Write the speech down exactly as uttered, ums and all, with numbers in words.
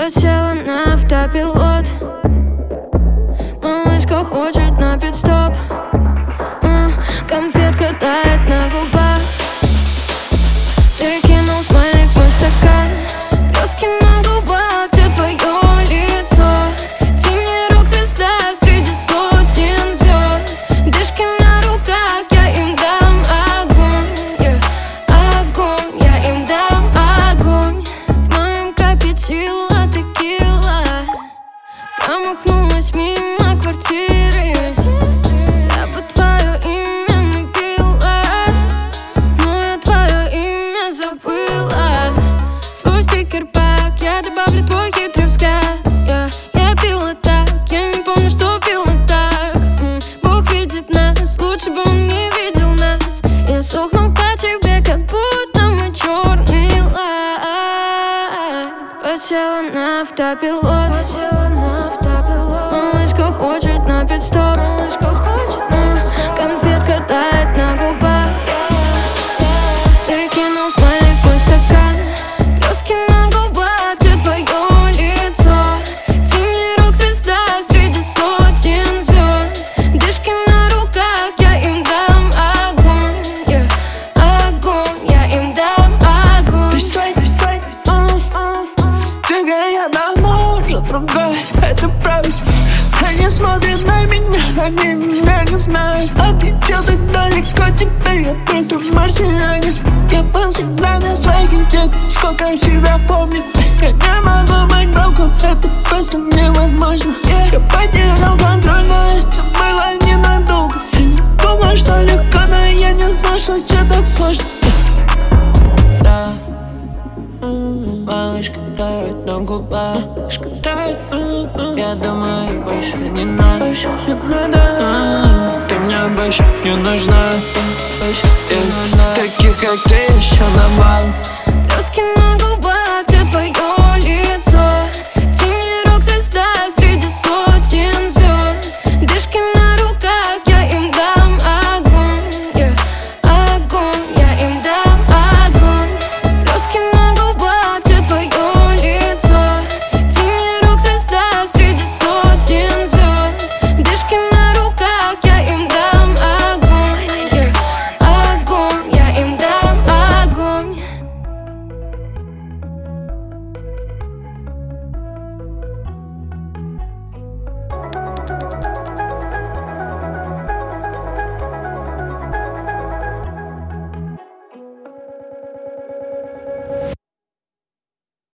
Посела на автопилот. Малышка хочет на пит-стоп. а, Конфетка тает на губах. Ты кинул смайлик в мой стакан. Блески на губах, где твое лицо? Тени звезда среди сотен звезд. Дышки на руках, я им дам огонь, yeah. Огонь, я им дам огонь. В моем капе текила текила. Промахнулась мимо квартиры. Я бы твое имя напила, но я твое имя забыла. Свой стикер-пак, я добавлю твой хитрый взгляд. Я, я пила так, я не помню, что пила так. М, Бог видит нас, лучше бы он не видел нас. Я сохну по тебе, как будто мы черный лак. Посела на автопилот. Малышка хочет на пит-стоп. М, Конфетка тает на губах. Ты кинул смайлик в мой стакан. Блески на губах, где твое лицо? Тени звезда среди сотен звезд. Дышки на руках, я им дам огонь, yeah. Огонь, я им дам огонь. Ты свой, ты я давно уже другой, это правда. Они смотрят на меня, они меня не знают. Отлетел так далеко, теперь я просто марсианин. Я был всегда на своих детях, сколько я себя помню. Я не могу быть боком, это просто невозможно. Я потерял контроль, но это было ненадолго. Я не думал, что легко, но я не знал, что все так сложно. Да, малышка тает на губах. Малышка тает, я думаю, больше не надо. Больше не надо. Ты мне больше не нужна. Больше не нужна. Таких, как ты, еще на бал. Блески на губах.